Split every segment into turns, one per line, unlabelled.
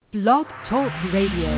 Blog Talk Radio.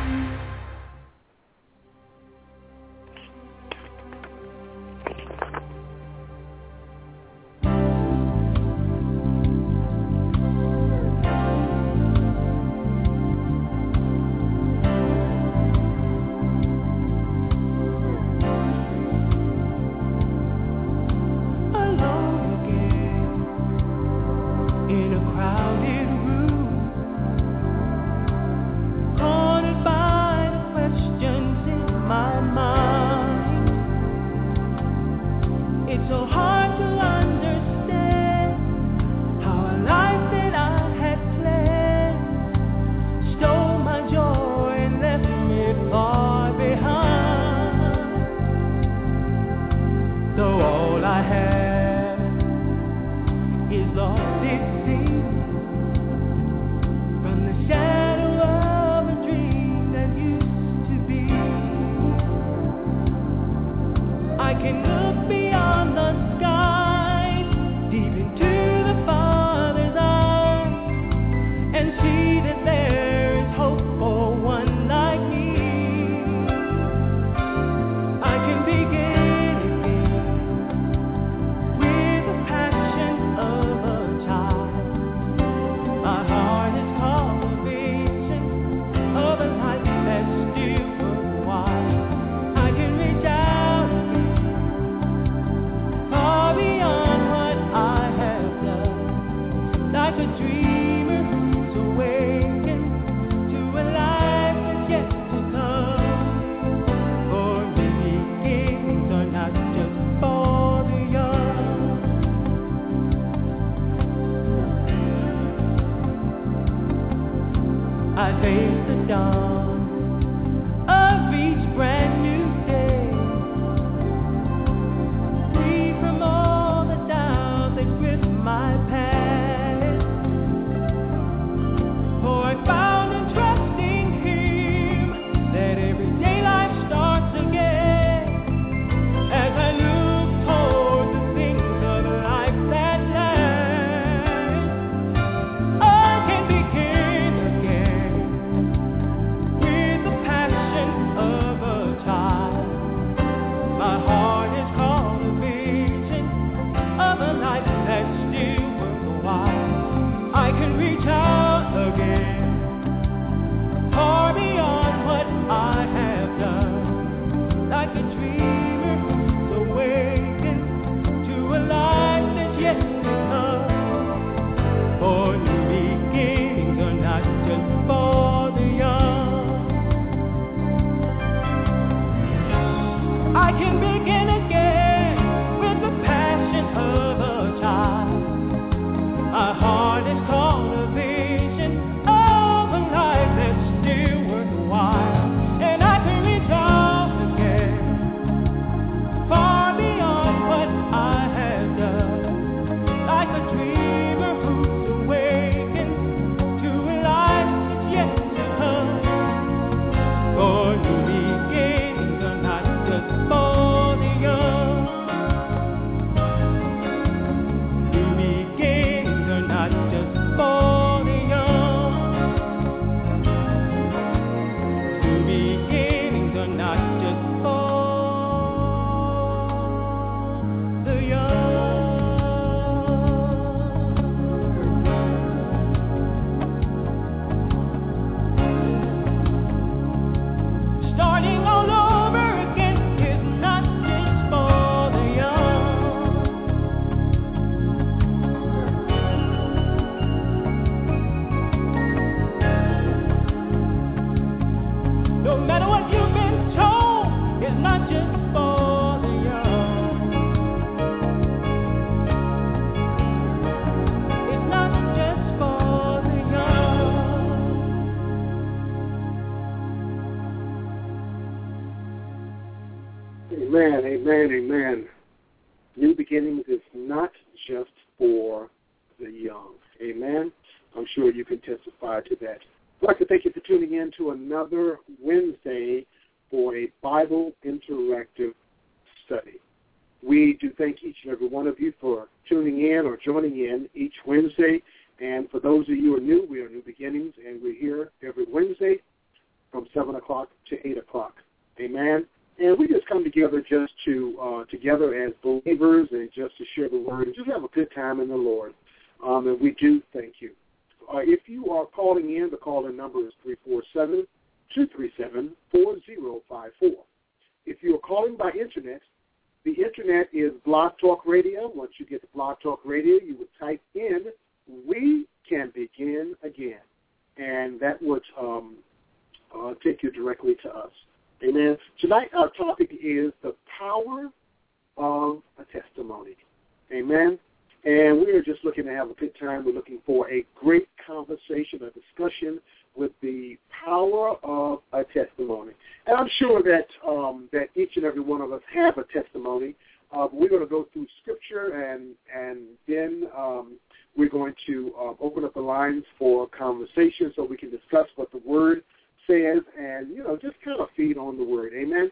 Amen. New beginnings is not just for the young. Amen. I'm sure you can testify to that. I'd like to thank you for tuning in to another Wednesday for a Bible interactive study. We do thank each and every one of you for tuning in or joining in each Wednesday. And for those of you who are new, we are New Beginnings, and we're here every o'clock to 8 o'clock. Amen. And we just come together just to together as believers and just to share the word and just have a good time in the Lord. And we do thank you. If you are calling in, the call-in number is 347-237-4054. If you are calling by Internet, the Internet is Blog Talk Radio. Once you get to Blog Talk Radio, you would type in, "We Can Begin Again." And that would take you directly to us. Amen. Tonight our topic is the power of a testimony. Amen. And we are just looking to have a good time. We're looking for a great conversation, a discussion with the power of a testimony. And I'm sure that that each and every one of us have a testimony. We're going to go through Scripture, and then we're going to open up the lines for conversation so we can discuss what the Word says and, just kind of feed on the Word. Amen.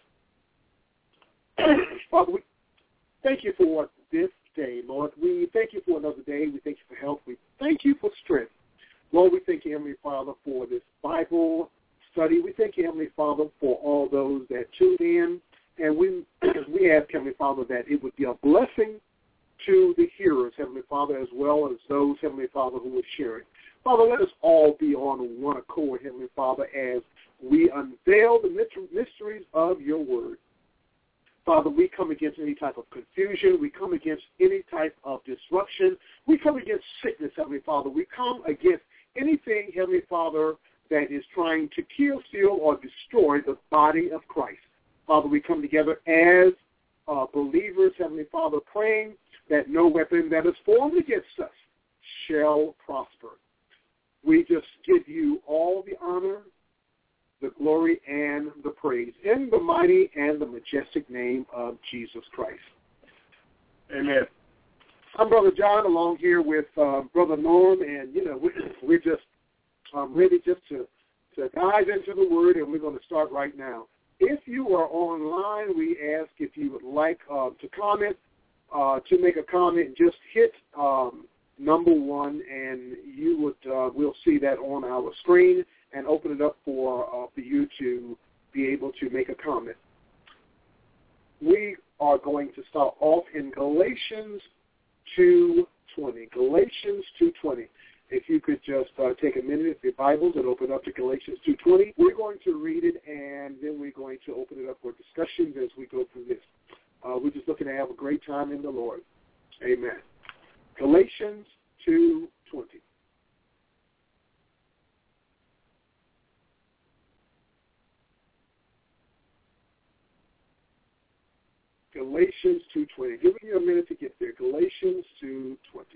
Father, we thank you for this day, Lord. We thank you for another day. We thank you for health. We thank you for strength. Lord, we thank you, Heavenly Father, for this Bible study. We thank you, Heavenly Father, for all those that tune in. And we ask, Heavenly Father, that it would be a blessing to the hearers, Heavenly Father, as well as those, Heavenly Father, who are sharing. Father, let us all be on one accord, Heavenly Father, as we unveil the mysteries of your word. Father, we come against any type of confusion. We come against any type of disruption. We come against sickness, Heavenly Father. We come against anything, Heavenly Father, that is trying to kill, steal, or destroy the body of Christ. Father, we come together as believers, Heavenly Father, praying that no weapon that is formed against us shall prosper. We just give you all the honor, the glory, and the praise in the mighty and the majestic name of Jesus Christ. Amen. I'm Brother John, along here with Brother Norm, and, we're just ready just to dive into the Word, and we're going to start right now. If you are online, we ask if you would like to comment, to make a comment, just hit number 1, and you would we'll see that on our screen and open it up for you to be able to make a comment. We are going to start off in Galatians 2:20. Galatians 2:20. If you could just take a minute with your Bibles and open up to Galatians 2:20. We're going to read it, and then we're going to open it up for discussions as we go through this. We're just looking to have a great time in the Lord. Amen. Galatians 2:20. Galatians 2:20. Giving you a minute to get there. Galatians 2:20.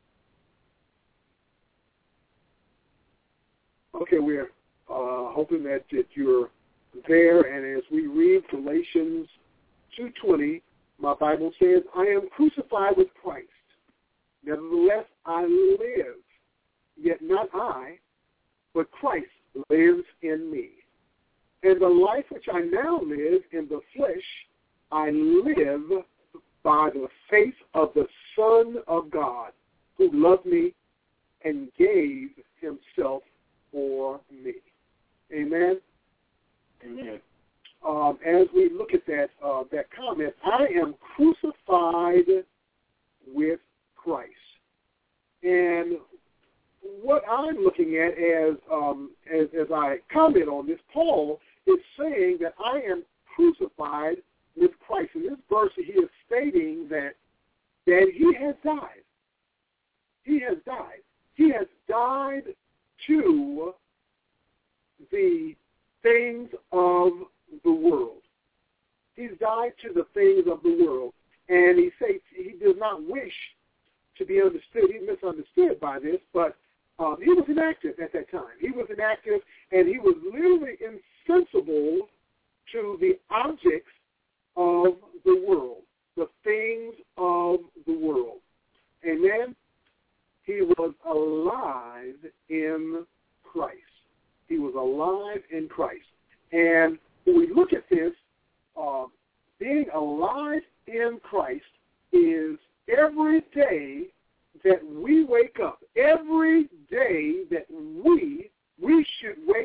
Okay, we're hoping that you're there, and as we read Galatians 2:20, my Bible says, "I am crucified with Christ. Nevertheless, I live, yet not I, but Christ lives in me. And the life which I now live in the flesh, I live by the faith of the Son of God, who loved me and gave himself for me." Amen? Amen. As we look at that comment, I am crucified with Christ. And what I'm looking at as I comment on this, Paul is saying that I am crucified with Christ. In this verse, he is stating that he has died. He has died. He has died to the things of the world. He's died to the things of the world. And he says he does not wish to be understood. He's misunderstood by this, but he was inactive at that time. He was inactive, and he was literally insensible to the objects of the world, the things of the world. Amen? He was alive in Christ. He was alive in Christ. And when we look at this, being alive in Christ is every day that we wake up. Every day that we should wake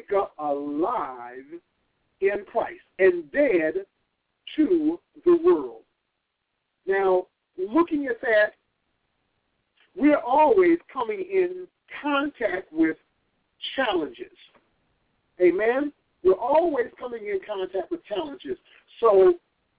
wake up alive in Christ and dead to the world. Now, looking at that, we're always coming in contact with challenges. Amen? We're always coming in contact with challenges. So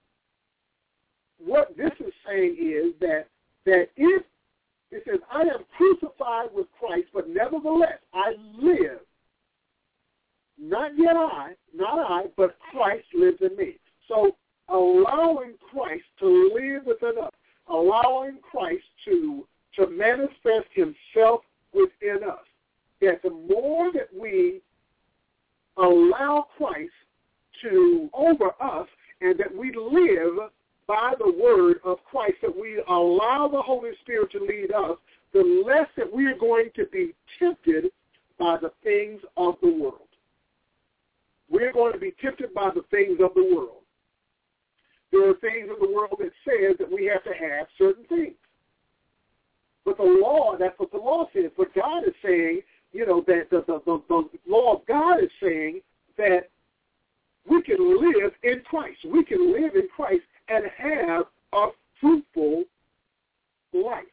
what this is saying is that if it says, I am crucified with Christ, but nevertheless I live. Not yet not I, but Christ lives in me. So allowing Christ to live within us, allowing Christ to manifest himself within us, that the more that we allow Christ to over us and that we live by the word of Christ, that we allow the Holy Spirit to lead us, the less that we are going to be tempted by the things of the world. We're going to be tempted by the things of the world. There are things in the world that says that we have to have certain things. But the law, that's what the law says. But God is saying, that the law of God is saying that we can live in Christ. We can live in Christ and have a fruitful life.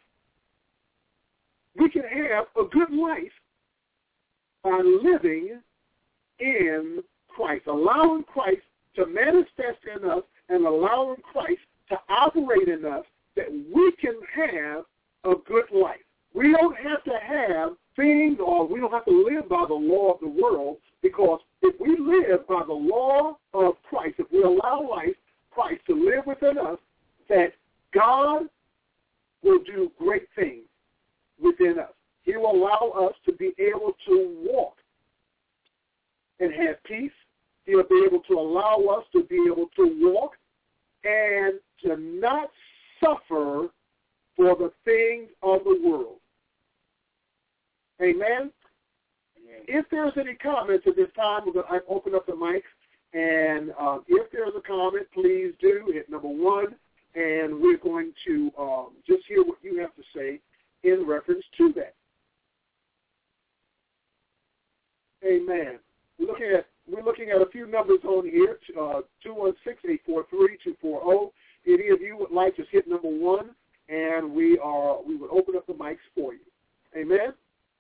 We can have a good life by living in Christ, allowing Christ to manifest in us and allowing Christ to operate in us, that we can have a good life. We don't have to have things, or we don't have to live by the law of the world, because if we live by the law of Christ, if we allow Christ to live within us, that God will do great things within us. He will allow us to be able to walk and have peace. He will be able to allow us to be able to walk and to not suffer for the things of the world. Amen? If there's any comments at this time, we're going to open up the mics. And if there's a comment, please do hit number 1. And we're going to just hear what you have to say in reference to that. Amen. We're looking at a few numbers on here, 216-843-240. Any of you would like to hit number 1, and we would open up the mics for you. Amen?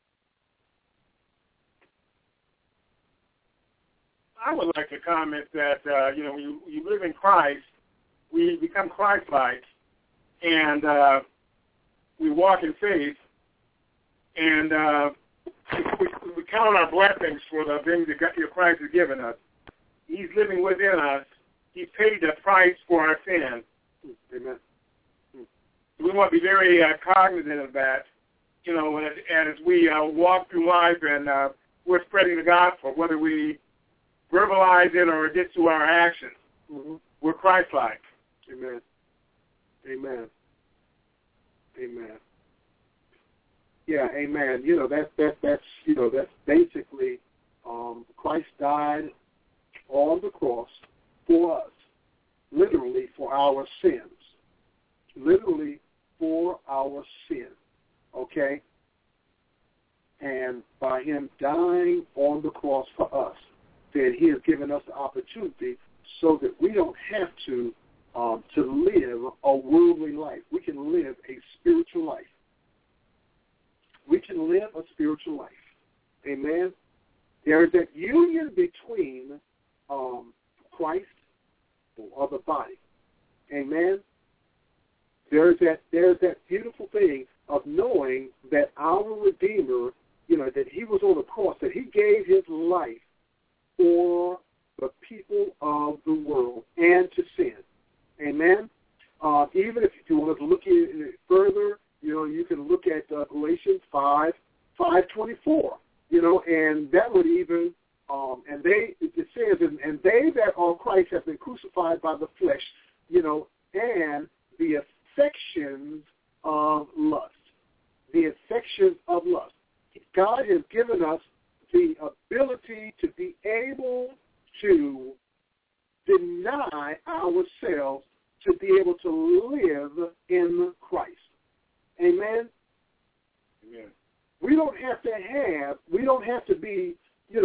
I would like to comment that, when you live in Christ, we become Christ-like, and we walk in faith, and we count our blessings for the things that Christ has given us. He's living within us. He paid the price for our sin.
Amen.
We want to be very cognizant of that, and as we walk through life and we're spreading the gospel, whether we verbalize it or just through our actions.
Mm-hmm.
We're Christ-like.
Amen. Amen. Amen. Yeah, amen. That's basically Christ died on the cross for us, literally for our sins. Literally for our sin. Okay? And by him dying on the cross for us, then he has given us the opportunity so that we don't have to live a worldly life. We can live a spiritual life. We can live a spiritual life. Amen? There is that union between Christ or the body. Amen? There's that beautiful thing of knowing that our Redeemer, that he was on the cross, that he gave his life for the people of the world and to sin. Amen? Even if you want to look at it further, you can look at Galatians 5:24, and that would even, it says, and they that are Christ have been crucified by the flesh, and the affections of lust. The affections of lust. God has given us the ability to be able to deny ourselves to be able to live in Christ. Amen?
Amen.
We don't have to be,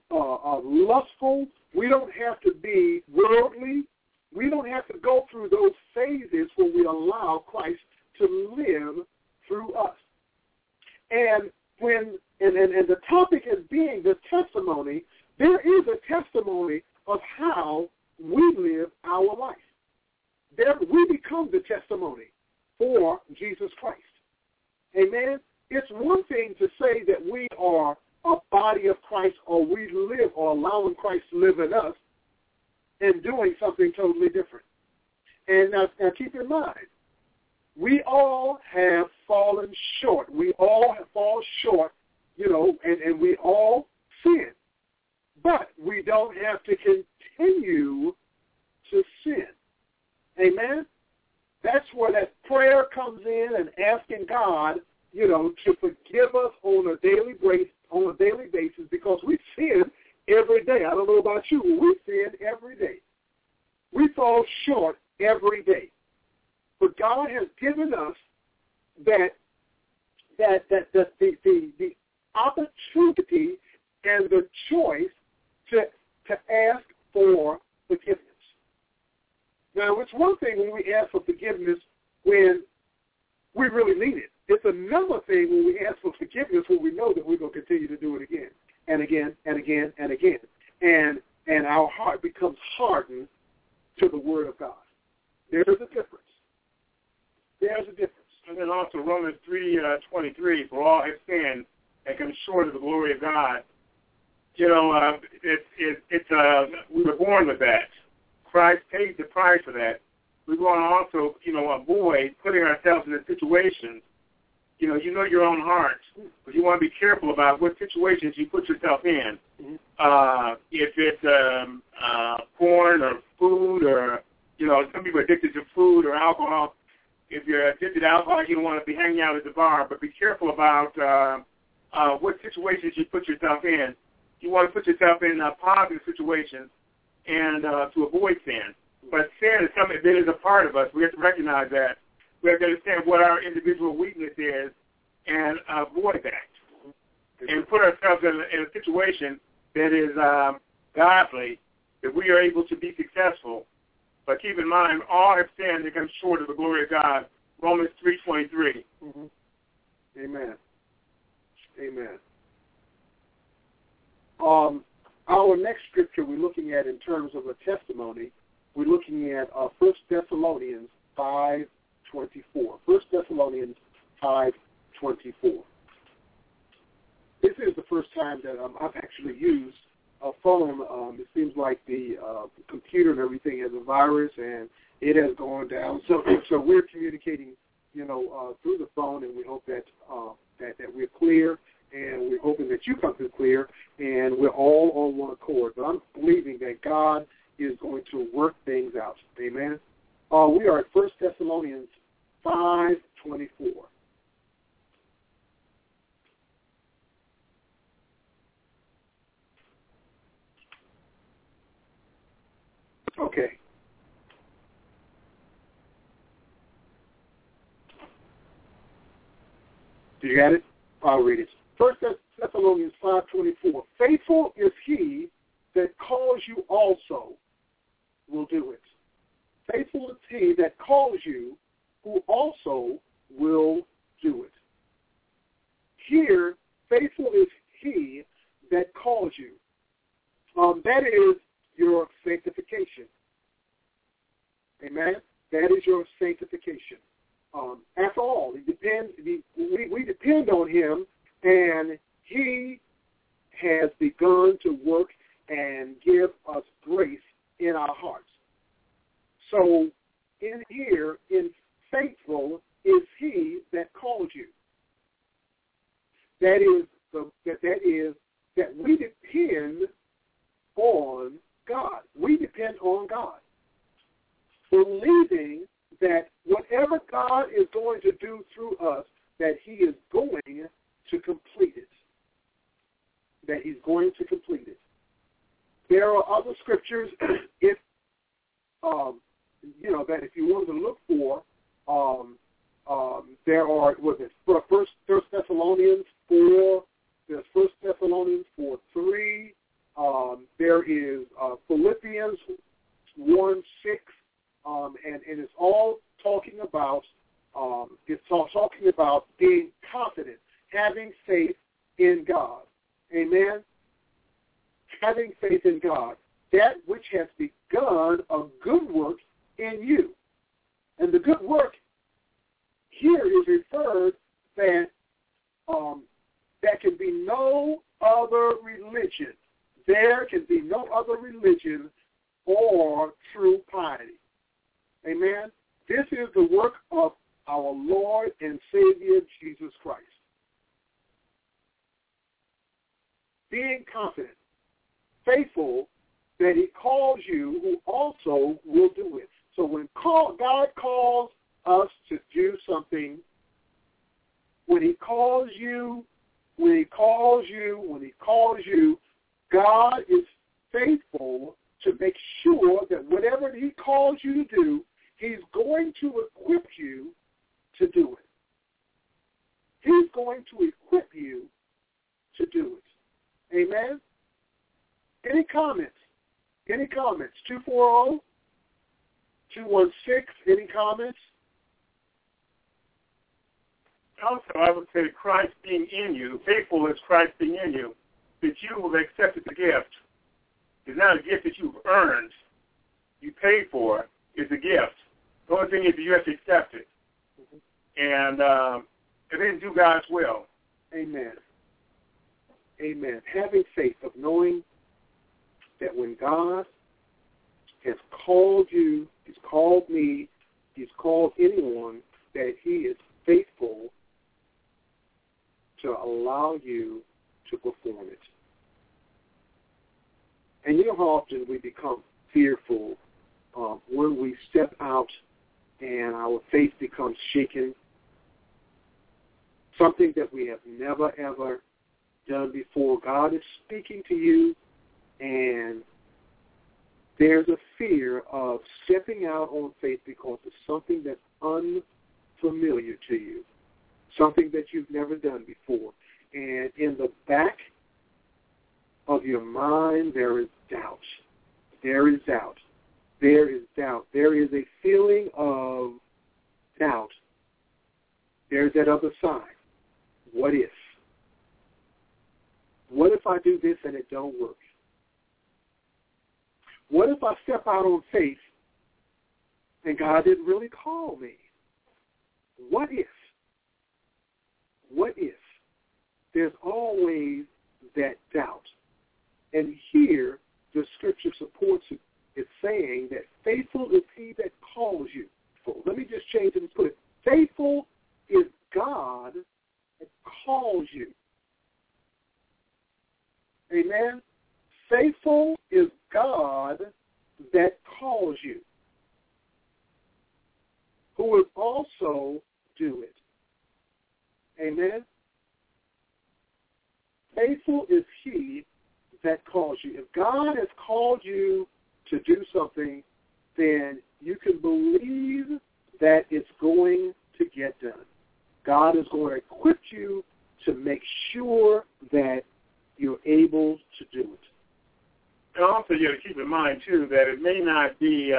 lustful. We don't have to be worldly. We don't have to go through those phases where we allow Christ to live through us. And when and the topic is being the testimony, there is a testimony of how we live our life. There, we become the testimony for Jesus Christ. Amen? It's one thing to say that we are a body of Christ, or we live or allowing Christ to live in us and doing something totally different. And now keep in mind, we all have fallen short. We all have fallen short, and we all sin. But we don't have to continue to sin. Amen? That's where that prayer comes in, and asking God, to forgive us on a daily basis, because we sin every day. I don't know about you, but we sin every day. We fall short every day. But God has given us the opportunity and the choice to ask for forgiveness. Now, it's one thing when we ask for forgiveness when we really need it. It's another thing when we ask for forgiveness when we know that we're going to continue to do it again and again and again and again. And our heart becomes hardened to the Word of God. There's a difference. There's a difference.
And then also Romans 3:23, for all have sinned and come short of the glory of God. We were born with that. Christ paid the price for that. We're going to also, avoid putting ourselves in a situation. You know your own heart, but you want to be careful about what situations you put yourself in. Mm-hmm. If it's porn or food, or some people are addicted to food or alcohol. If you're addicted to alcohol, you don't want to be hanging out at the bar. But be careful about what situations you put yourself in. You want to put yourself in positive situations and to avoid sin. But sin is something that is a part of us. We have to recognize that. We have to understand what our individual weakness is and avoid that. And put ourselves in a situation that is godly, that we are able to be successful. But keep in mind, all have sinned and come short of the glory of God. Romans 3:23.
Mm-hmm. Amen. Amen. Our next scripture we're looking at in terms of a testimony, we're looking at 1 Thessalonians 5:24. 1 Thessalonians 5:24. This is the first time that I've actually used a phone. It seems like the computer and everything has a virus, and it has gone down. So we're communicating, through the phone, and we hope that that we're clear, and we're hoping that you come through clear, and we're all on one accord. But I'm believing that God is going to work things out. Amen. We are at 1 Thessalonians 5:24. Okay. Do you got it? I'll read it. 1 Thessalonians 5:24. Faithful is he that calls you also will do it. Faithful is he that calls you, who also will do it. Here, faithful is he that calls you. That is your sanctification. Amen? That is your sanctification. After all, we depend on him, and he has begun to work and give us grace in our hearts. So in here, in faithful is he that called you. That we depend on God. We depend on God, believing that whatever God is going to do through us, that he is going to complete it. That he's going to complete it. There are other scriptures, that if you wanted to look for, there are, First Thessalonians 4, there's 1 Thessalonians 4:3, there is Philippians 1:6, and it's all talking about being confident, having faith in God. Amen? Having faith in God. That which has begun a good work in you. And the good work here is referred that there can be no other religion. There can be no other religion or true piety. Amen? This is the work of our Lord and Savior, Jesus Christ. Being confident, faithful, that he calls you, who also will do it. So when God calls us to do something, when he calls you, God is faithful to make sure that whatever he calls you to do, he's going to equip you to do it. He's going to equip you to do it. Amen? Any comments? 240-216, any comments?
Also, I would say Christ being in you, faithful as Christ being in you, that you will accept the gift. It's not a gift that you've earned, you paid for. It's a gift. The only thing is you have to accept it. And then do God's will.
Amen. Amen. Having faith of knowing that when God has called you, he's called me, he's called anyone, that he is faithful to allow you to perform it. And you know how often we become fearful when we step out and our faith becomes shaken. Something that we have never, ever done before. God is speaking to you, and there's a fear of stepping out on faith because it's something that's unfamiliar to you, something that you've never done before. And in the back of your mind, there is doubt. There is doubt. There is doubt. There is a feeling of doubt. There's that other side. What if? What if I do this and it don't work? What if I step out on faith and God didn't really call me? What if? What if? There's always that doubt. And here, the scripture supports it. It's saying that faithful is he that calls you. So let me just change it and put it. Faithful is God that calls you. Amen? Faithful is God that calls you, who will also do it. Amen? Faithful is he that calls you. If God has called you to do something, then you can believe that it's going to get done. God is going to equip you to make sure that you're able to do it.
And also, you have to keep in mind, too, that it may not be,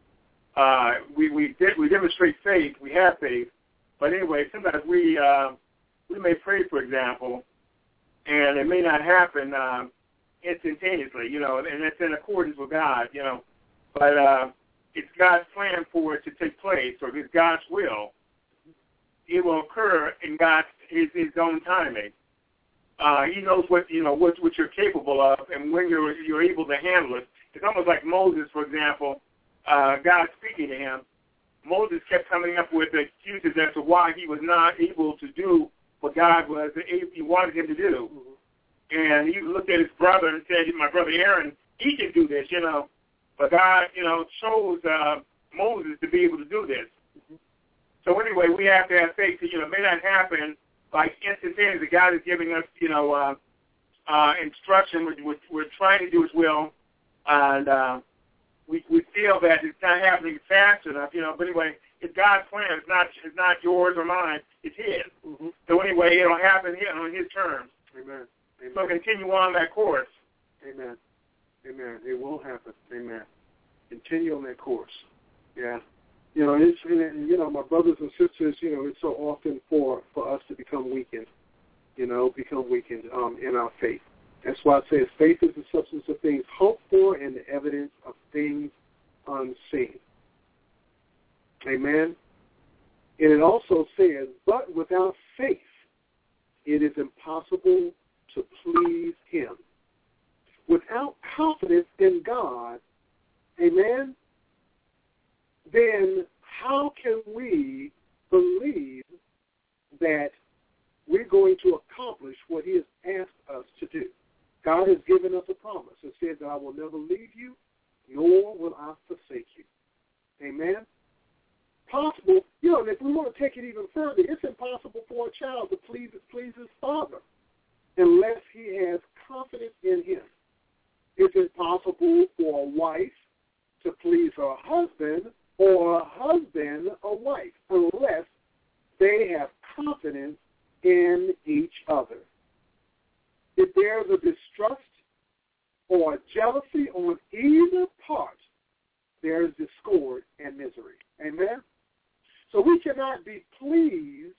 we demonstrate faith, we have faith, but anyway, sometimes we may pray, for example, and it may not happen instantaneously, and it's in accordance with God, but it's God's plan for it to take place, or it's God's will. It will occur in his own timing. He knows what you're capable of, and when you're able to handle it. It's almost like Moses, for example. God speaking to him. Moses kept coming up with excuses as to why he was not able to do what God he wanted him to do. And he looked at his brother and said, "My brother Aaron, he can do this, But God, chose Moses to be able to do this. So anyway, we have to have faith. It may not happen like instantaneously. God is giving us, instruction. We're trying to do His will, and we feel that it's not happening fast enough. But anyway, it's God's plan. It's not yours or mine. It's His. Mm-hmm. So anyway, it'll happen on His terms.
Amen. Amen.
So continue on that course.
Amen. Amen. It will happen. Amen. Continue on that course. Yeah. It's my brothers and sisters, it's so often for us to become weakened, in our faith. That's why it says faith is the substance of things hoped for and the evidence of things unseen. Amen. And it also says, but without faith, it is impossible to please him. Without confidence in God, amen, then how can we believe that we're going to accomplish what he has asked us to do? God has given us a promise. It says that I will never leave you, nor will I forsake you. Amen? Possible, and if we want to take it even further, it's impossible for a child to please his father unless he has confidence in him. It's impossible for a wife to please her husband or a husband a wife unless they have confidence in each other. If there's a distrust or a jealousy on either part, there is discord and misery. Amen? So we cannot be pleased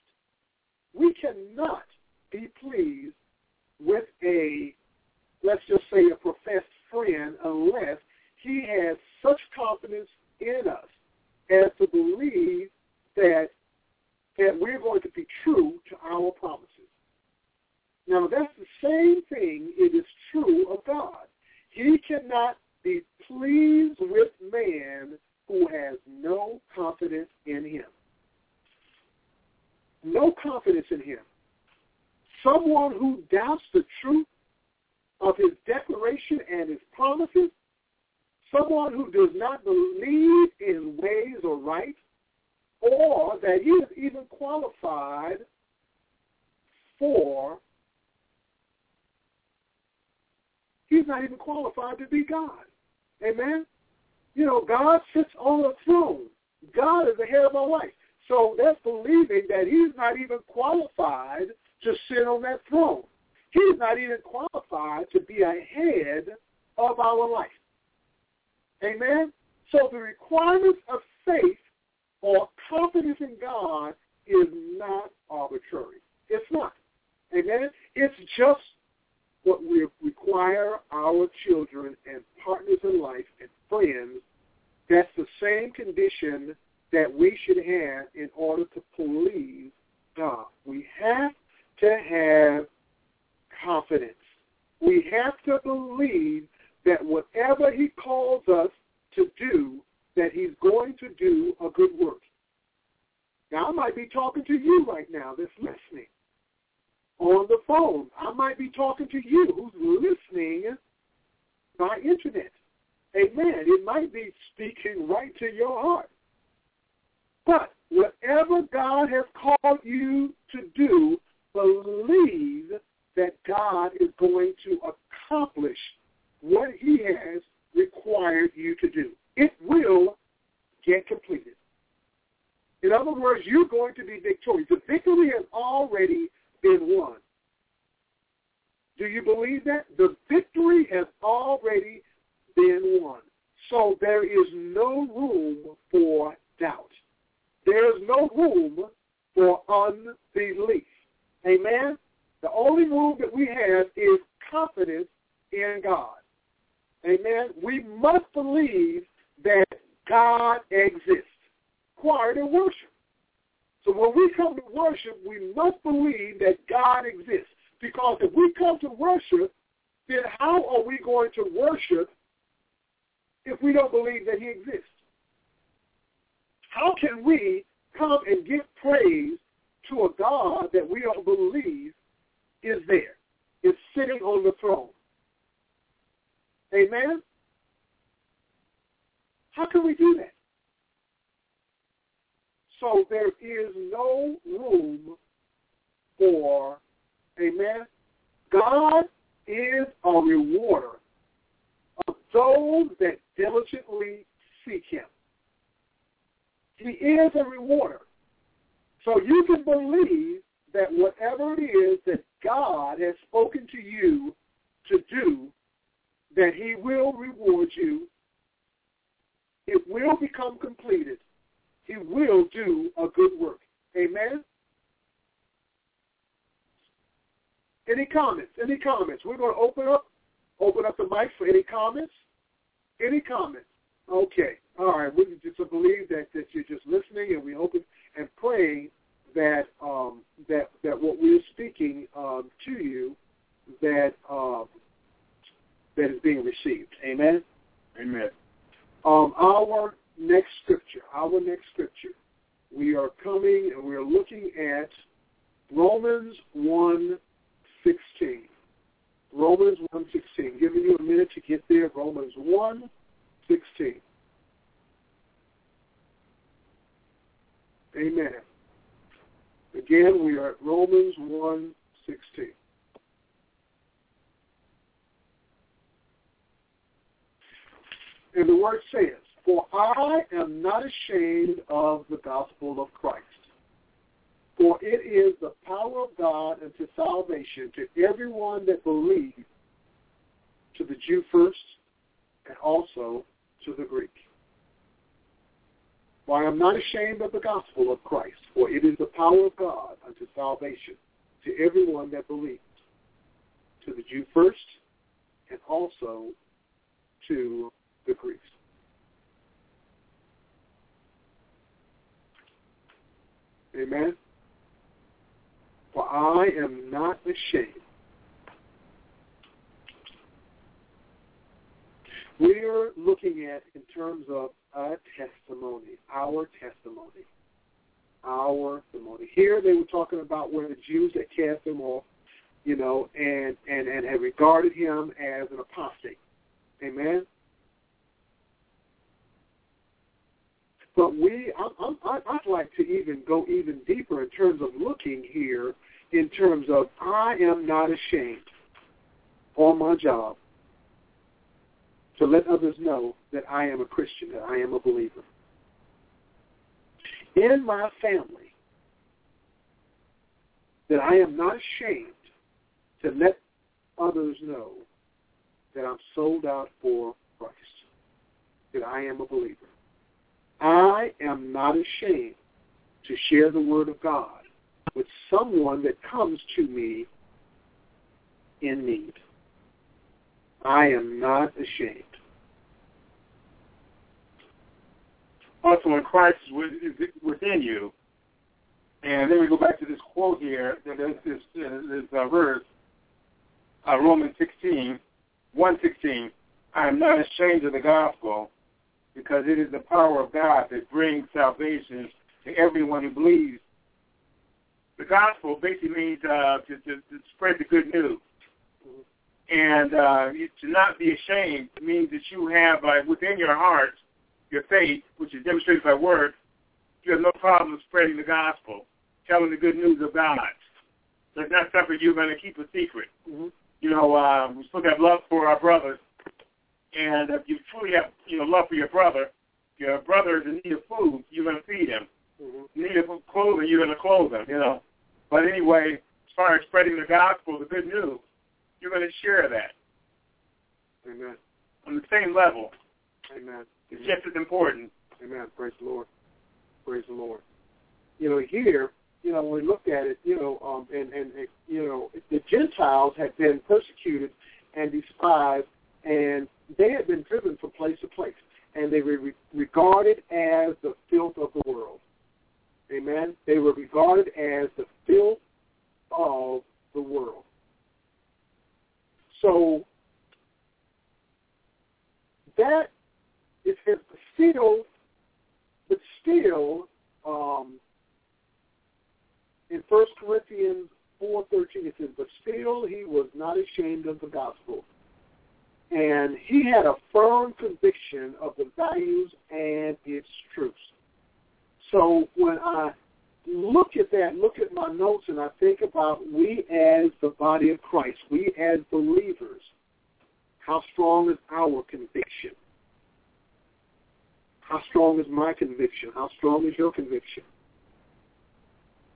with let's just say a professed friend unless he has such confidence in us as to believe that we're going to be true to our promises. Now, that's the same thing it is true of God. He cannot be pleased with man who has no confidence in him. No confidence in him. Someone who doubts the truth of his declaration and his promises, someone who does not believe in ways or rights, or that he is even qualified he's not even qualified to be God. Amen? God sits on a throne. God is the head of our life. So that's believing that he's not even qualified to sit on that throne. He's not even qualified to be a head of our life. Amen? So the requirements of faith or confidence in God is not arbitrary. It's not. Amen? It's just what we require our children and partners in life and friends. That's the same condition that we should have in order to please God. We have to have confidence. We have to believe that whatever he calls us to do, that he's going to do a good work. Now, I might be talking to you right now that's listening on the phone. I might be talking to you who's listening by internet. Amen. It might be speaking right to your heart. But whatever God has called you to do, believe that God is going to accomplish what he has required you to do. It will get completed. In other words, you're going to be victorious. The victory has already been won. Do you believe that? The victory has already been won. So there is no room for doubt. There is no room for unbelief. Amen? The only room that we have is confidence in God. Amen? We must believe that God exists. Choir to worship. So when we come to worship, we must believe that God exists. Because if we come to worship, then how are we going to worship if we don't believe that he exists? How can we come and give praise to a God that we don't believe is there, is sitting on the throne? Amen? How can we do that? So there is no room for, amen, God is a rewarder of those that diligently seek him. He is a rewarder. So you can believe that whatever it is that God has spoken to you to do, that he will reward you. It will become completed. He will do a good work. Amen? Any comments? Any comments? We're going to open up the mic for any comments. Any comments? Okay. All right. We just believe that you're just listening, and we hope and pray that that what we're speaking to you that is being received. Amen.
Amen.
Our next scripture. We are coming and we are looking at Romans 1:16. Romans 1:16. Giving you a minute to get there. Romans 1:16. Amen. Again, we are at Romans 1:16. And the word says, "For I am not ashamed of the gospel of Christ, for it is the power of God unto salvation to everyone that believes, to the Jew first, and also to the Greek. For I am not ashamed of the gospel of Christ, for it is the power of God unto salvation to everyone that believes, to the Jew first, and also to the Greeks." Amen. For I am not ashamed. We are looking at in terms of our testimony. Here they were talking about where the Jews that cast him off, and had regarded him as an apostate. Amen. But I'd like to even go even deeper in terms of looking here in terms of I am not ashamed on my job to let others know that I am a Christian, that I am a believer. In my family, that I am not ashamed to let others know that I'm sold out for Christ, that I am a believer. I am not ashamed to share the word of God with someone that comes to me in need. I am not ashamed.
Also, when Christ is within you, and then we go back to this quote here, this verse, Romans 1:16, I am not ashamed of the gospel, because it is the power of God that brings salvation to everyone who believes. The gospel basically means to spread the good news. And to not be ashamed means that you have within your heart your faith, which is demonstrated by works. You have no problem spreading the gospel, telling the good news of God. That's not something you're going to keep a secret.
Mm-hmm.
We're supposed to have love for our brothers. And if you truly have love for your brother is in need of food, you're going to feed him.
Mm-hmm.
In need of clothing, you're going to clothe him, But anyway, as far as spreading the gospel, the good news, you're going to share that.
Amen.
On the same level.
Amen.
It's just as important.
Amen. Praise the Lord. Praise the Lord. Here, when we look at it, the Gentiles had been persecuted and despised, and they had been driven from place to place, and they were regarded as the filth of the world. Amen? They were regarded as the filth of the world. So that is still in 1 Corinthians 4:13 it says, "But still he was not ashamed of the gospel." And he had a firm conviction of the values and its truths. So when I look at my notes, and I think about we as the body of Christ, we as believers, how strong is our conviction? How strong is my conviction? How strong is your conviction?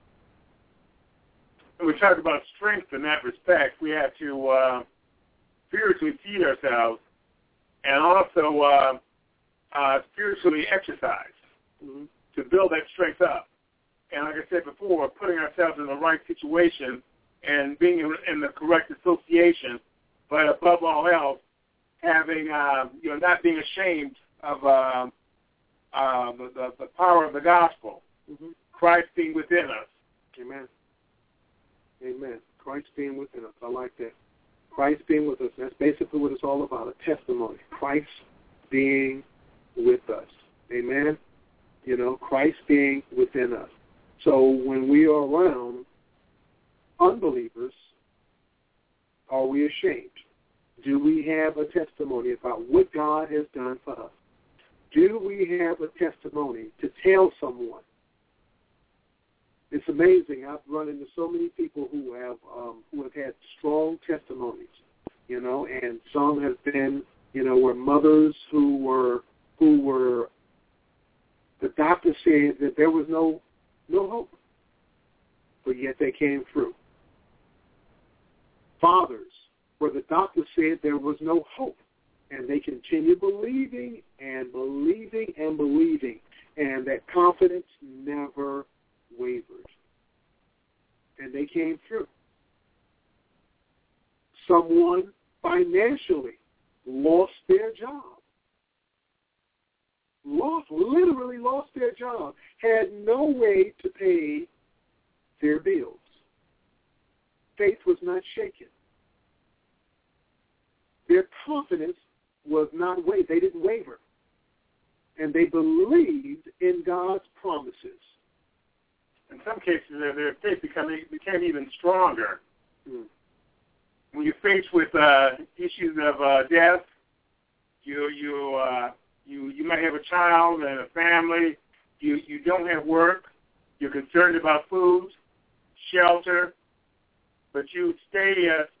And we talk about strength in that respect. We have to spiritually feed ourselves and also spiritually exercise to build that strength up. And like I said before, putting ourselves in the right situation and being in the correct association, but above all else, having not being ashamed of the power of the gospel, Christ being within us.
Amen. Amen. Christ being within us. I like that. Christ being with us. That's basically what it's all about, a testimony. Christ being with us. Amen. Christ being within us. So when we are around unbelievers, are we ashamed? Do we have a testimony about what God has done for us? Do we have a testimony to tell someone? It's amazing. I've run into so many people who have had strong testimonies, and some have been, were mothers who were the doctor said that there was no hope, but yet they came through. Fathers where the doctor said there was no hope, and they continued believing and believing and believing, and that confidence never wavered, and they came through. Someone financially lost their job. Literally lost their job, had no way to pay their bills. Faith was not shaken. Their confidence was not wavered. They didn't waver. And they believed in God's promises.
In some cases, their faith became even stronger. When you're faced with issues of death, you might have a child and a family. You don't have work. You're concerned about food, shelter, but you stay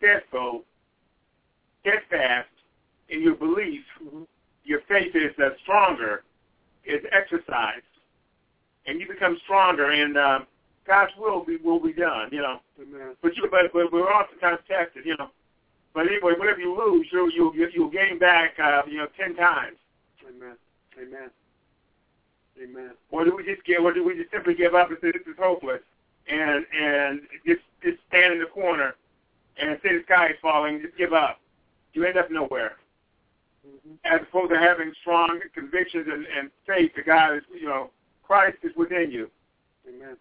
steadfast in your belief. Your faith is stronger. It's exercised, and you become stronger. And God's will be done.
Amen.
But we're oftentimes tested. But anyway, whatever you lose, you'll gain back 10 times.
Amen. Amen. Amen.
Or do we just simply give up and say this is hopeless, and just stand in the corner and say the sky is falling, just give up? You end up nowhere. As opposed to having strong convictions and faith that God is, Christ is within you.
Amen.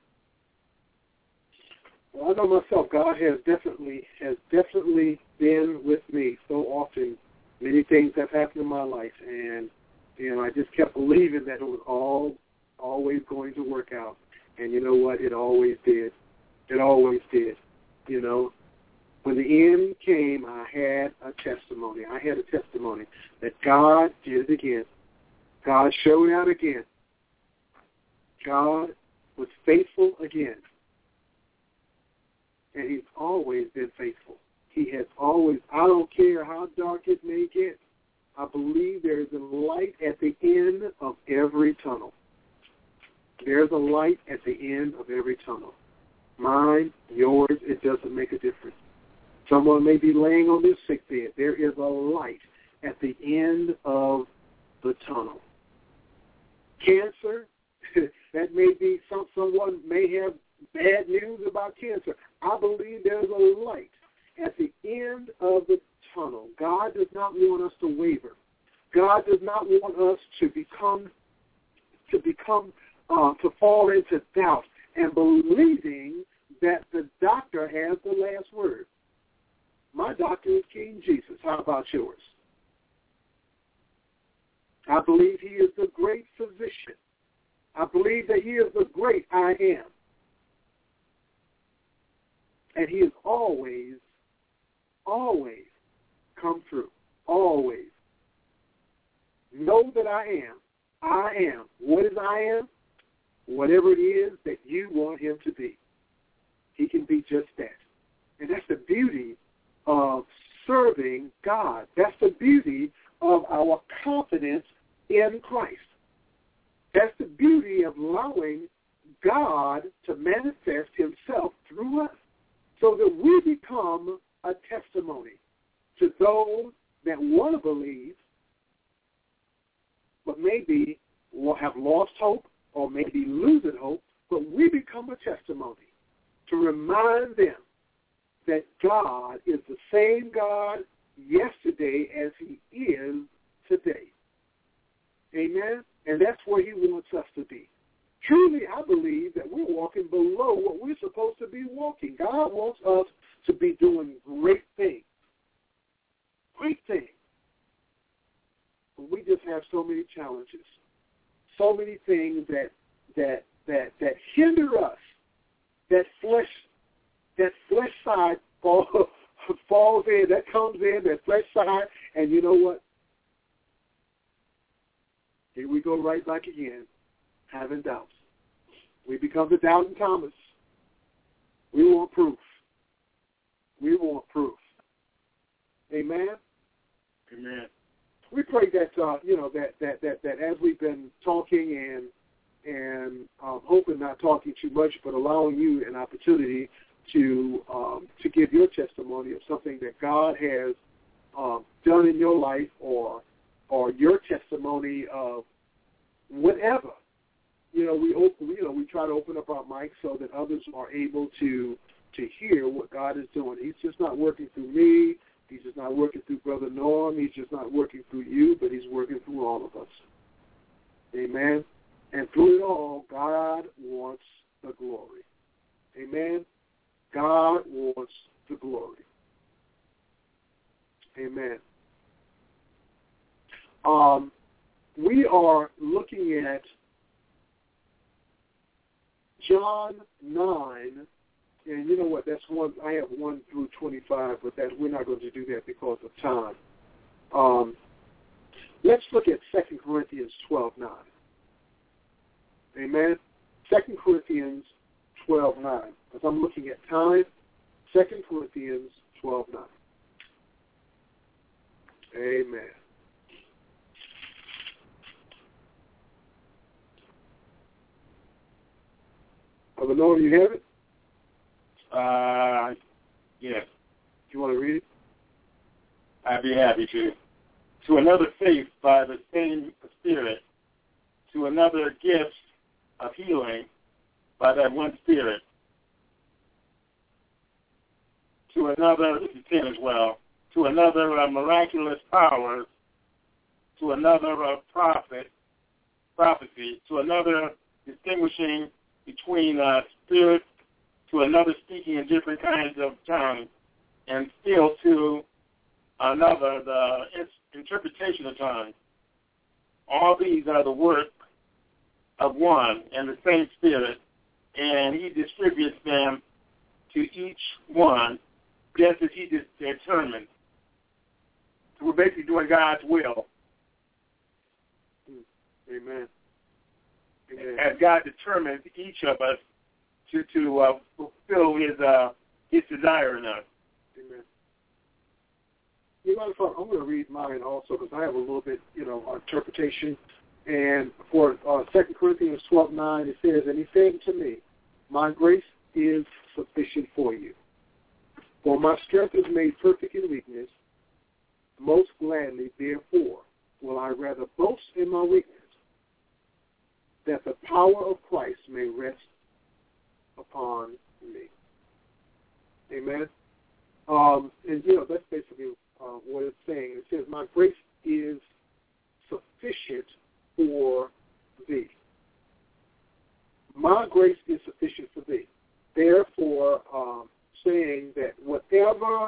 Well, I know myself, God has definitely been with me so often. Many things have happened in my life, and I just kept believing that it was always going to work out. And you know what? It always did. It always did. When the end came, I had a testimony. I had a testimony that God did it again. God showed out again. God was faithful again. And he's always been faithful. He has always, I don't care how dark it may get, I believe there is a light at the end of every tunnel. There's a light at the end of every tunnel. Mine, yours, it doesn't make a difference. Someone may be laying on their sick bed. There is a light at the end of the tunnel. Cancer, that may be someone may have bad news about cancer. I believe there's a light at the end of the tunnel. God does not want us to waver. God does not want us to fall into doubt and believing that the doctor has the last word. My doctor is King Jesus. How about yours? I believe he is the great physician. I believe that he is the great I am. And he has always come through. Always. Know that I am. What is I am? Whatever it is that you want him to be. He can be just that. And that's the beauty of serving God. That's the beauty of our confidence in Christ. That's the beauty of allowing God to manifest himself through us so that we become a testimony. to those that want to believe, but maybe will have lost hope or maybe losing hope, but we become a testimony to remind them that God is the same God yesterday as he is today. Amen? And that's where he wants us to be. Truly, I believe that we're walking below what we're supposed to be walking. God wants us to be doing great things. Great things. But we just have so many challenges, so many things that hinder us. That flesh side falls in, that comes in, that flesh side, and you know what? Here we go right back again, having doubts. We become the doubting Thomas. We want proof. We want proof. Amen?
Amen.
We pray that that as we've been talking and hoping not talking too much, but allowing you an opportunity to give your testimony of something that God has done in your life, or your testimony of whatever. We try to open up our mics so that others are able to hear what God is doing. He's just not working through me. He's just not working through Brother Norm. He's just not working through you, but he's working through all of us. Amen. And through it all, God wants the glory. Amen. God wants the glory. Amen. We are looking at John 9, and you know what? That's one. I have 1 through 25, but we're not going to do that because of time. Let's look at 2 Corinthians 12:9. Amen. 2 Corinthians 12:9. As I'm looking at time, 2 Corinthians 12:9. Amen. Brother Noah, you have it?
Yes.
You want to read it?
I'd be happy to. To another faith by the same Spirit, to another gift of healing by that one Spirit, to another, this is 10 as well, to another miraculous powers, to another prophecy, to another distinguishing between spirits, to another speaking in different kinds of tongues, and still to another the interpretation of tongues. All these are the work of one and the same Spirit, and he distributes them to each one just as he determines. So we're basically doing God's will.
Amen. Amen.
As God determines each of us to fulfill his desire in us.
Amen. You know, I'm going to read mine also because I have a little bit, interpretation. And for 2 Corinthians 12:9, it says, "And he said to me, my grace is sufficient for you. For my strength is made perfect in weakness. Most gladly, therefore, will I rather boast in my weakness, that the power of Christ may rest upon me." Amen. And that's basically what it's saying. It says, "My grace is sufficient for thee." My grace is sufficient for thee. Therefore, saying that wherever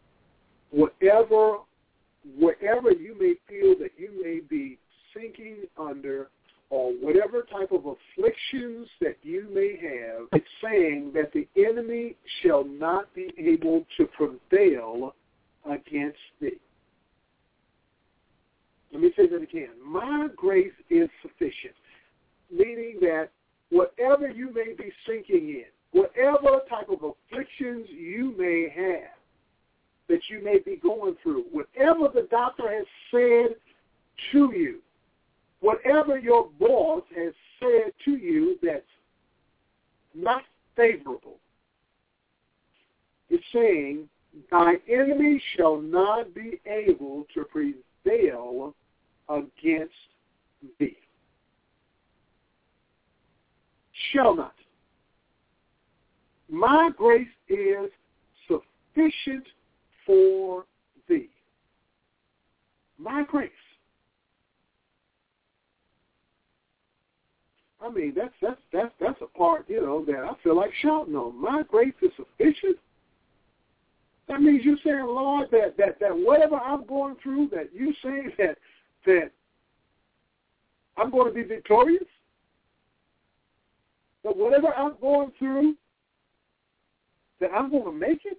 you may feel that you may be sinking under, or whatever type of afflictions that you may have, it's saying that the enemy shall not be able to prevail against thee. Let me say that again. My grace is sufficient, meaning that whatever you may be sinking in, whatever type of afflictions you may have, that you may be going through, whatever the doctor has said to you, whatever your boss has said to you that's not favorable, it's saying thy enemy shall not be able to prevail against thee. Shall not. My grace is sufficient for thee. My grace. I mean, that's a part, that I feel like shouting on. My grace is sufficient. That means you're saying, Lord, that whatever I'm going through, that you're saying that I'm going to be victorious. That whatever I'm going through, that I'm going to make it.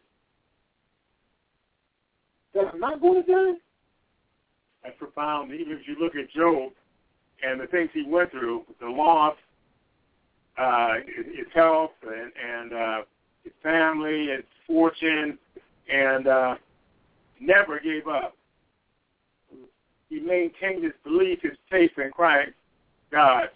That I'm not going to die.
That's profound. Even if you look at Job and the things he went through, the loss, his health, and his family, his fortune, and never gave up. He maintained his belief, his faith in Christ, God.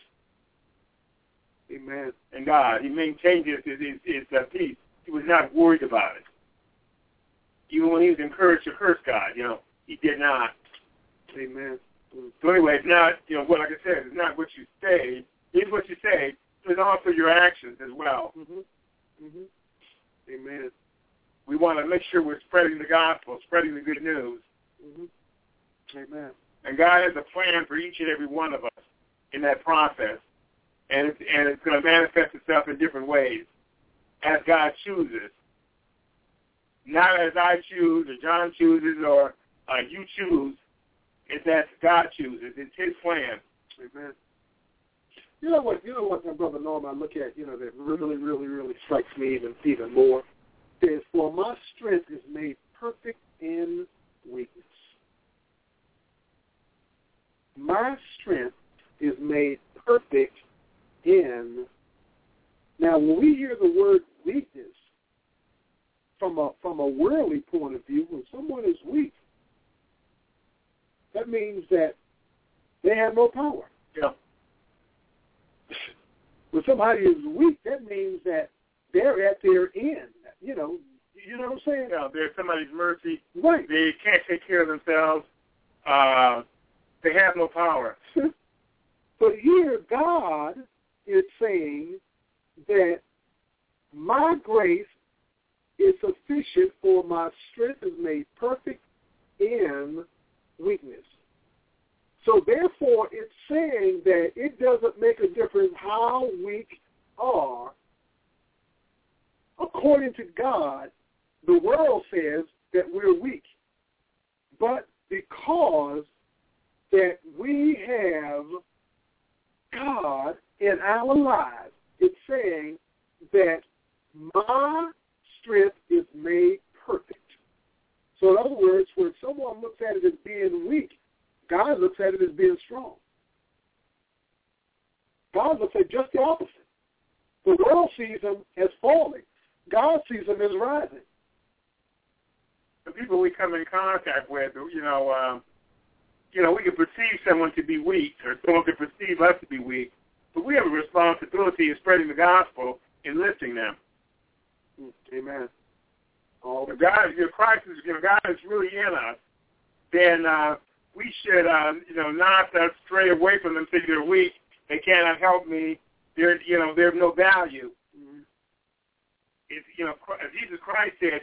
Amen.
And God. He maintained his peace. He was not worried about it. Even when he was encouraged to curse God, he did not.
Amen.
So anyway, it's not, like I said, it's not what you say. It's what you say, but it's also your actions as well.
Mm-hmm. Mm-hmm. Amen.
We want to make sure we're spreading the gospel, spreading the good news.
Mm-hmm. Amen.
And God has a plan for each and every one of us in that process. And it's going to manifest itself in different ways as God chooses. Not as I choose or John chooses or you choose. It's that God chooses. It's his plan.
Amen. You know what, Brother Norm, I look at, that really, really, really strikes me even more, is for my strength is made perfect in weakness. My strength is made perfect in. Now, when we hear the word weakness, from a worldly point of view, when someone is weak, that means that they have no power.
Yeah.
When somebody is weak, that means that they're at their end. You know what I'm saying?
Yeah, they're somebody's mercy.
Right.
They can't take care of themselves. They have no power.
But here, God is saying that my grace is sufficient, for my strength is made perfect in weakness. So therefore, it's saying that it doesn't make a difference how weak are. According to God, the world says that we're weak. But because that we have God in our lives, it's saying that my strength is made perfect. So in other words, when someone looks at it as being weak, God looks at it as being strong. God looks at just the opposite. The world sees them as falling. God sees them as rising.
The people we come in contact with, we can perceive someone to be weak, or someone can perceive us to be weak, but we have a responsibility in spreading the gospel and lifting them.
Amen.
If God is really in us, then we should, not stray away from them, say they're weak, they cannot help me, they're of no value.
Mm-hmm.
It's, Jesus Christ said,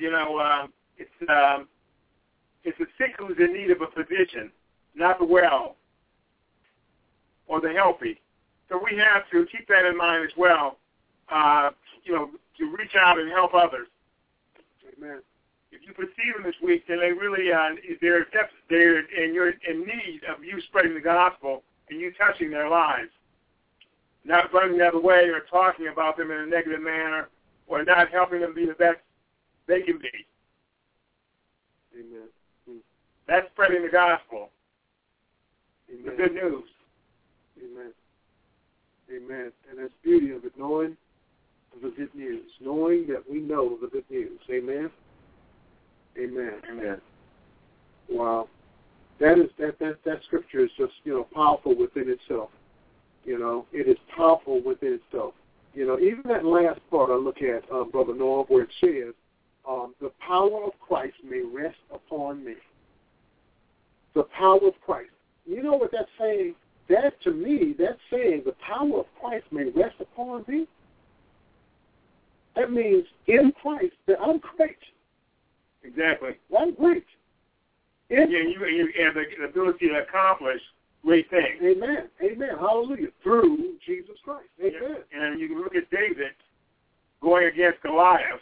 it's the sick who's in need of a physician, not the well or the healthy. So we have to keep that in mind as well, to reach out and help others.
Amen.
If you perceive them as weak, then they really they're in need of you spreading the gospel and you touching their lives, not running the other way or talking about them in a negative manner or not helping them be the best they can be.
Amen.
That's spreading the gospel.
Amen.
The good news.
Amen. Amen. And that's the beauty of it, knowing the good news, knowing that we know the good news. Amen. Amen.
Amen.
Wow. That scripture is just, powerful within itself. It is powerful within itself. Even that last part I look at, Brother Norm, where it says, the power of Christ may rest upon me. The power of Christ. You know what that's saying? That, to me, that's saying the power of Christ may rest upon me. That means in Christ that I'm great.
Exactly.
I'm great.
You have the ability to accomplish great things.
Amen. Amen. Hallelujah. Through Jesus Christ. Amen.
Yeah. And you can look at David going against Goliath,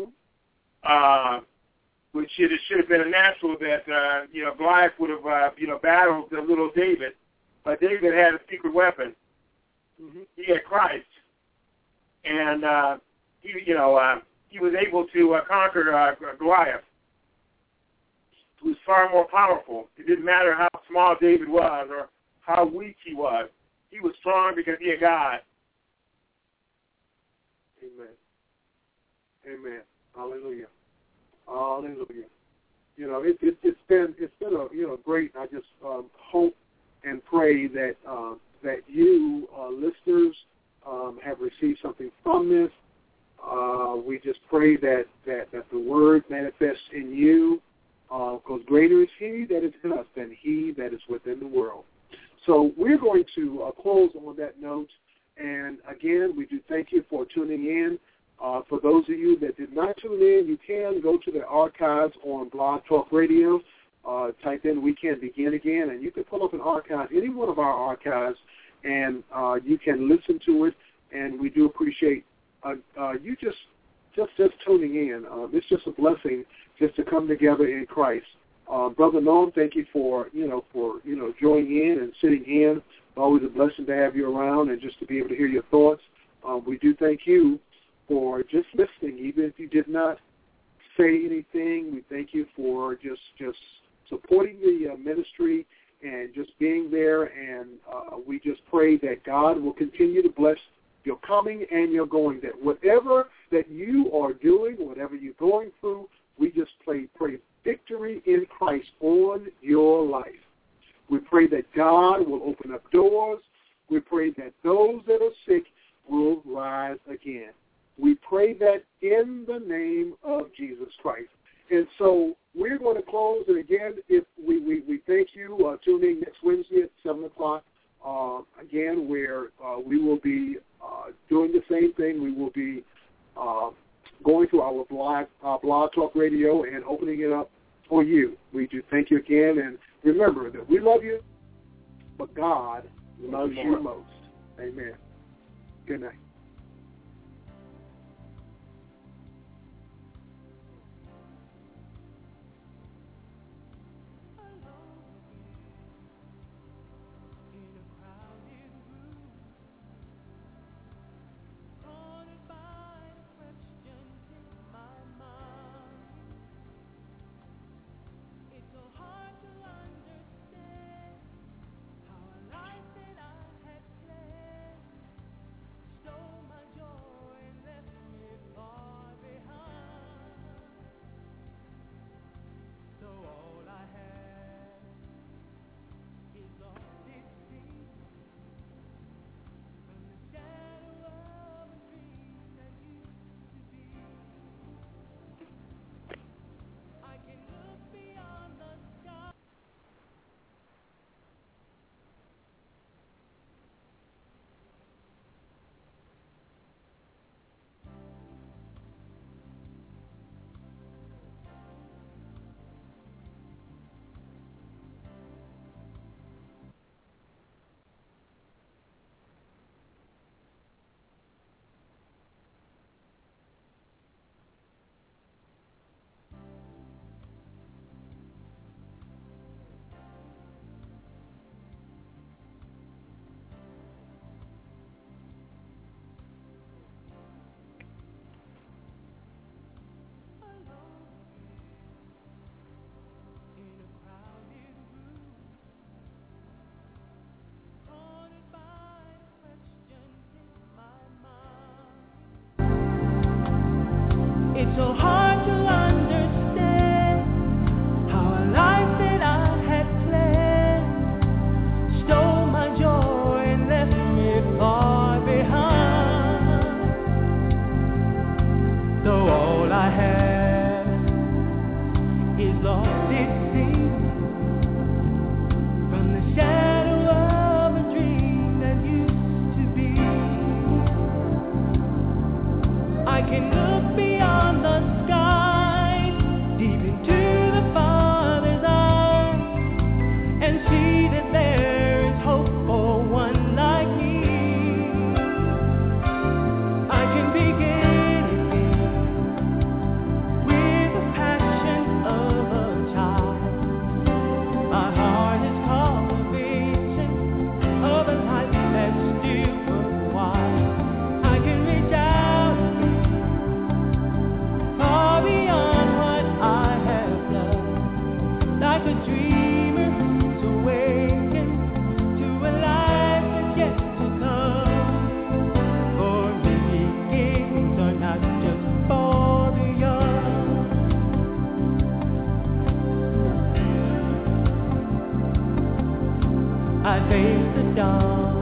which it should have been a natural that Goliath would have battled the little David, but David had a secret weapon. He had Christ, and he was able to conquer Goliath, who was far more powerful. It didn't matter how small David was or how weak he was. He was strong because he had God.
Amen. Amen. Hallelujah. Hallelujah. It's been a great. I just hope and pray that that you listeners have received something from this. We just pray that the word manifests in you, because greater is He that is in us than he that is within the world. So we're going to close on that note. And again, we do thank you for tuning in. For those of you that did not tune in, you can go to the archives on Blog Talk Radio. Type in "We Can Begin Again," and you can pull up an archive, any one of our archives, and you can listen to it. And we do appreciate you just tuning in. It's just a blessing just to come together in Christ. Brother Noam, thank you for joining in and sitting in. Always a blessing to have you around and just to be able to hear your thoughts. We do thank you for just listening, even if you did not say anything. We thank you for just supporting the ministry and just being there. And we just pray that God will continue to bless your coming and your going, that whatever that you are doing, whatever you're going through, we just pray victory in Christ on your life. We pray that God will open up doors. We pray that those that are sick will rise again. We pray that in the name of Jesus Christ. And so we're going to close. And again, if we thank you. Tune in next Wednesday at 7 o'clock. Again, where we will be doing the same thing. We will be going through our blog Talk Radio and opening it up for you. We do thank you again. And remember that we love you, but God loves you most. Amen. Good night.
Stolen
face the dawn.